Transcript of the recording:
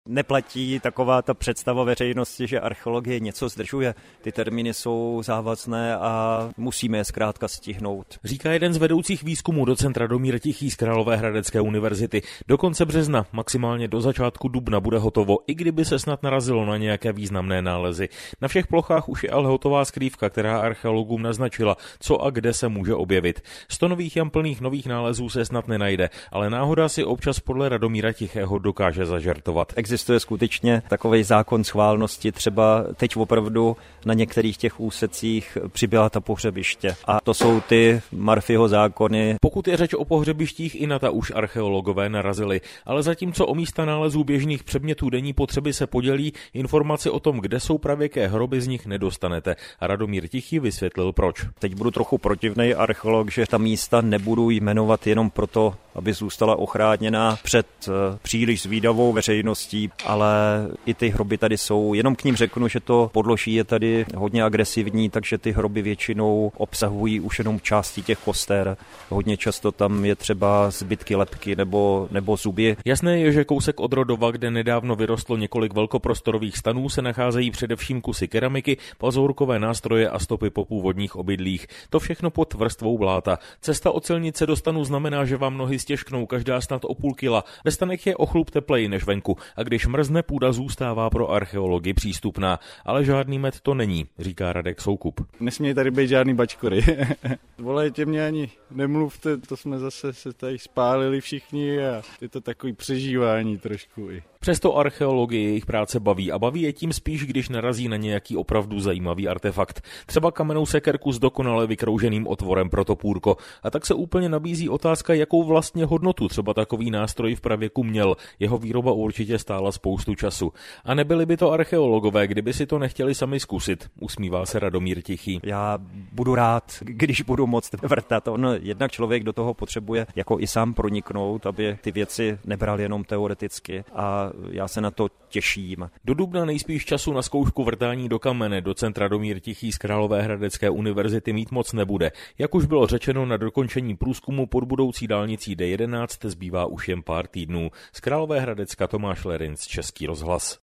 Neplatí taková ta představa veřejnosti, že archeologie něco zdržuje. Ty termíny jsou závazné a musíme je zkrátka stihnout. Říká jeden z vedoucích výzkumů docent Radomír Tichý z Královéhradecké univerzity. Do konce března, maximálně do začátku dubna bude hotovo, i kdyby se snad narazilo na nějaké významné nálezy. Na všech plochách už je ale hotová skrývka, která archeologům naznačila, co a kde se může objevit. 100 nových jam plných nových nálezů se snad nenajde, ale náhoda si občas podle Radomíra Tichého dokáže zažertovat. Existuje skutečně takový zákon schválnosti, třeba teď opravdu na některých těch úsecích přibyla ta pohřebiště. A to jsou ty Murphyho zákony. Pokud je řeč o pohřebištích, i na ta už archeologové narazili, ale zatímco o místa nálezů běžných předmětů denní potřeby se podělí, informaci o tom, kde jsou pravěké hroby, z nich nedostanete. A Radomír Tichý vysvětlil proč. Teď budu trochu protivnej archeolog, že ta místa nebudu jmenovat jenom proto, aby zůstala ochráněna před příliš zvídavou veřejností, ale i ty hroby tady jsou. Jenom k ním řeknu, že to podloží je tady hodně agresivní, takže ty hroby většinou obsahují už jenom části těch koster. Hodně často tam je třeba zbytky lebky nebo zuby. Jasné je, že kousek od Rodova, kde nedávno vyrostlo několik velkoprostorových stanů, se nacházejí především kusy keramiky, pazourkové nástroje a stopy po původních obydlích. To všechno pod vrstvou bláta. Cesta od silnice do stanu znamená, že vám nohy stěžknou, každá snad o půl kila. Ve stanech je o chlup tepleji než venku a když mrzne, půda zůstává pro archeology přístupná. Ale žádný med to není, říká Radek Soukup. Nesmějí tady být žádný bačkory. Volejte mě ani nemluvte, to jsme zase se tady spálili všichni a je to takový přežívání trošku i. Přesto archeologie jejich práce baví a baví je tím spíš, když narazí na nějaký opravdu zajímavý artefakt. Třeba kamennou sekerku s dokonale vykrouženým otvorem pro topůrko. A tak se úplně nabízí otázka, jakou vlastně hodnotu třeba takový nástroj v pravěku měl. Jeho výroba určitě stála spoustu času. A nebyli by to archeologové, kdyby si to nechtěli sami zkusit, usmívá se Radomír Tichý. Já budu rád, když budu moct vrtat. Jednak člověk do toho potřebuje jako i sám proniknout, aby ty věci nebral jenom teoreticky a já se na to těším. Do dubna nejspíš času na zkoušku vrtání do kamene docent Radomír Tichý z Královéhradecké univerzity mít moc nebude. Jak už bylo řečeno, na dokončení průzkumu pod budoucí dálnicí D11 zbývá už jen pár týdnů. Z Královéhradecka Tomáš Lerinc, Český rozhlas.